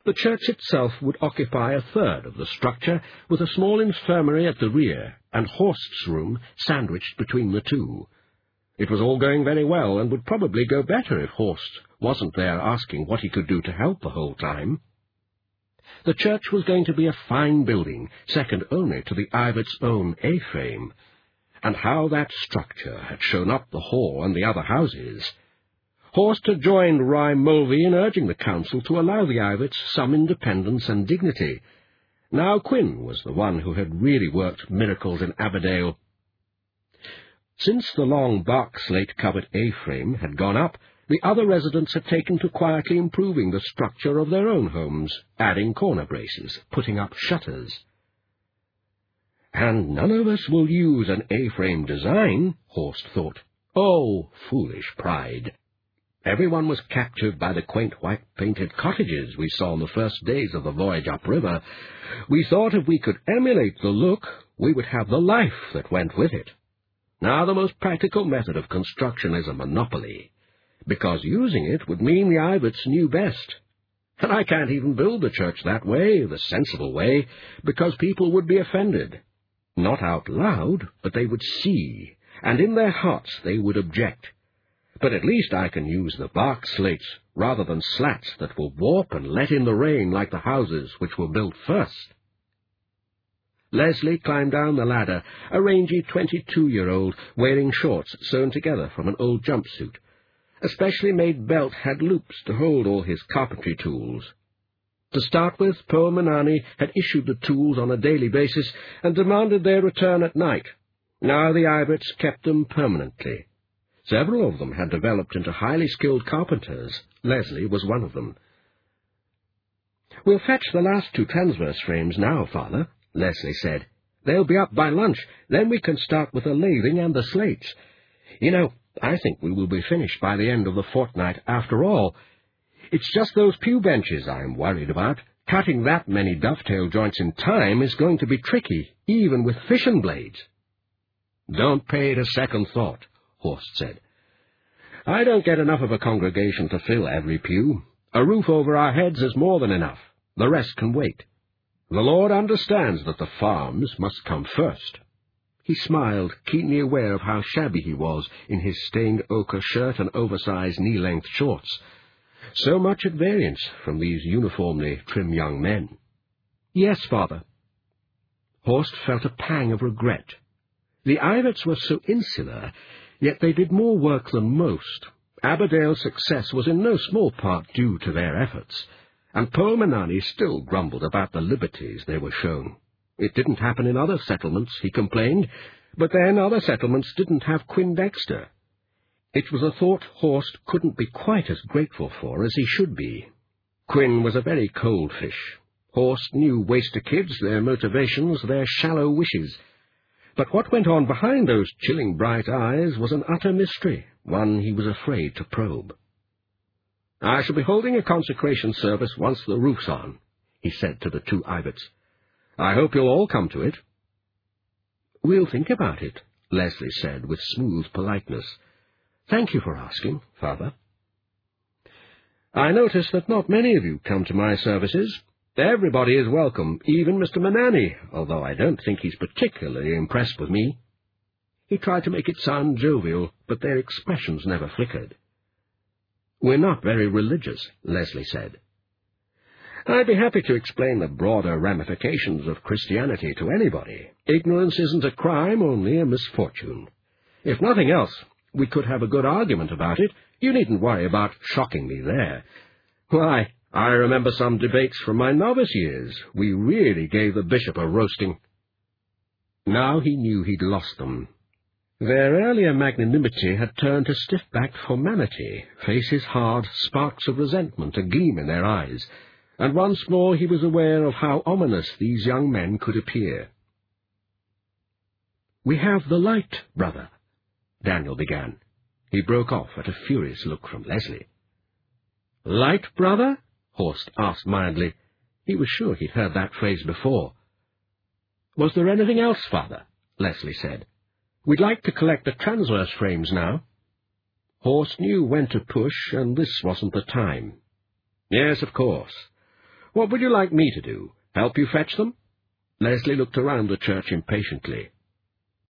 The church itself would occupy a third of the structure, with a small infirmary at the rear, and Horst's room sandwiched between the two. It was all going very well, and would probably go better if Horst wasn't there asking what he could do to help the whole time. The church was going to be a fine building, second only to the Iverts' own A-frame. And how that structure had shown up the hall and the other houses! Horst had joined Rye Mulvey in urging the council to allow the Iverts some independence and dignity. Now Quinn was the one who had really worked miracles in Aberdale. Since the long bark slate-covered A-frame had gone up, the other residents had taken to quietly improving the structure of their own homes, adding corner braces, putting up shutters. "And none of us will use an A-frame design," Horst thought. Oh, foolish pride! Everyone was captured by the quaint white-painted cottages we saw on the first days of the voyage upriver. We thought if we could emulate the look, we would have the life that went with it. Now the most practical method of construction is a monopoly, because using it would mean the Iverts knew best. And I can't even build the church that way, the sensible way, because people would be offended. Not out loud, but they would see, and in their hearts they would object. But at least I can use the bark slates rather than slats that will warp and let in the rain like the houses which were built first. Leslie climbed down the ladder, a rangy 22-year-old, wearing shorts sewn together from an old jumpsuit. A specially made belt had loops to hold all his carpentry tools. To start with, Pearl Manani had issued the tools on a daily basis and demanded their return at night. Now the Iverts kept them permanently. Several of them had developed into highly skilled carpenters. Leslie was one of them. "We'll fetch the last 2 transverse frames now, Father," Leslie said. "They'll be up by lunch. Then we can start with the lathing and the slates. You know, I think we will be finished by the end of the fortnight after all. It's just those pew benches I'm worried about. Cutting that many dovetail joints in time is going to be tricky, even with fishing blades." "Don't pay it a second thought," Horst said. "I don't get enough of a congregation to fill every pew. A roof over our heads is more than enough. The rest can wait. The Lord understands that the farms must come first." He smiled, keenly aware of how shabby he was in his stained ochre shirt and oversized knee-length shorts. So much at variance from these uniformly trim young men. "Yes, Father." Horst felt a pang of regret. The Iverts were so insular, yet they did more work than most. Aberdale's success was in no small part due to their efforts, and Pearl Manani still grumbled about the liberties they were shown. It didn't happen in other settlements, he complained, but then other settlements didn't have Quinn Dexter. It was a thought Horst couldn't be quite as grateful for as he should be. Quinn was a very cold fish. Horst knew waster kids, their motivations, their shallow wishes. But what went on behind those chilling bright eyes was an utter mystery, one he was afraid to probe. "I shall be holding a consecration service once the roof's on," he said to the 2 Iverts. "I hope you'll all come to it." "We'll think about it," Leslie said with smooth politeness. "Thank you for asking, Father." "I notice that not many of you come to my services. Everybody is welcome, even Mr. Manani, although I don't think he's particularly impressed with me." He tried to make it sound jovial, but their expressions never flickered. "We're not very religious," Leslie said. "I'd be happy to explain the broader ramifications of Christianity to anybody. Ignorance isn't a crime, only a misfortune. If nothing else, we could have a good argument about it. You needn't worry about shocking me there. Why, I remember some debates from my novice years. We really gave the bishop a roasting." Now he knew he'd lost them. Their earlier magnanimity had turned to stiff-backed formality, faces hard, sparks of resentment agleam in their eyes, and once more he was aware of how ominous these young men could appear. "We have the light, brother," Daniel began. He broke off at a furious look from Leslie. "Light, brother?" Horst asked mildly. He was sure he'd heard that phrase before. "Was there anything else, Father?" Leslie said. "We'd like to collect the transverse frames now." Horst knew when to push, and this wasn't the time. "Yes, of course. What would you like me to do? Help you fetch them?" Leslie looked around the church impatiently.